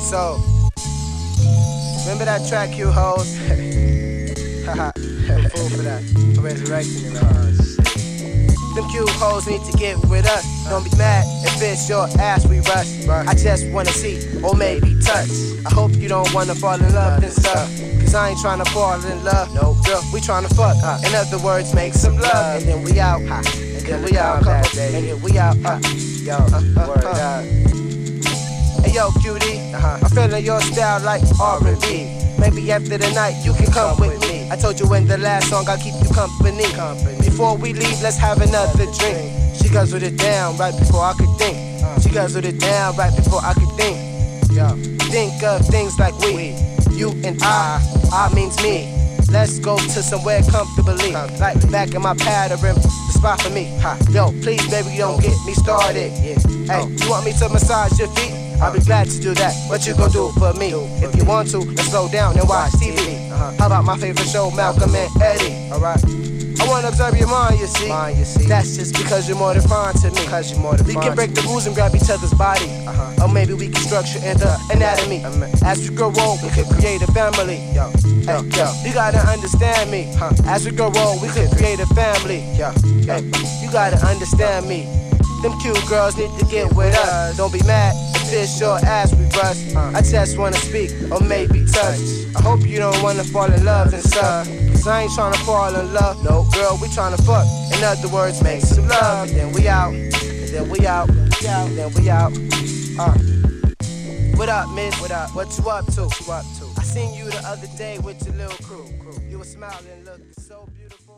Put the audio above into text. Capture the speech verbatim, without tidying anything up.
so remember that track, you hoes? Haha, I'm fool for that. I'm resurrecting it, man. Them cute hoes need to get with us. Don't be mad if it's your ass we rush. I just wanna see, or maybe touch. I hope you don't wanna fall in love and stuff, cause I ain't tryna fall in love. No, girl, we tryna fuck. In other words, make some love. And then we out. And then we out, couple. And then we out. Yo, word up. Hey yo, cutie, uh-huh. I'm feeling your style like R and B. Maybe after the night you can come with me. I told you in the last song I'll keep you company. Before we leave, let's have another drink. She guzzled it down right before I could think. She guzzled it down right before I could think. Think of things like we, you and I, I means me. Let's go to somewhere comfortably, like back in my pattern, the spot for me. Yo, please baby, don't get me started. Hey, you want me to massage your feet? I'll be glad to do that. What you gon' do for me? If you want to, let's slow down and watch T V. How about my favorite show, Malcolm and Eddie? Alright. I wanna observe your mind, you see. Mind, you see. That's just because you're more than fine to me. Cause you're more than we can break the rules and grab each other's body. Uh-huh. Or maybe we can structure in the anatomy. As we grow old, we could create a family. Yo, hey, yo, you gotta understand me. Huh. As we grow old, we could create a family. Yo, hey, you gotta understand me. Them cute girls need to get with us. Don't be mad if it's your ass we bust. I just wanna speak or maybe touch. I hope you don't wanna fall in love and stuff, cause I ain't tryna fall in love. No, girl, we tryna fuck. In other words, make some love. And then we out. And then we out. And then we out. Uh. What up, miss? What up? What you up to? What you up to? I seen you the other day with your little crew. You were smiling, looking so beautiful.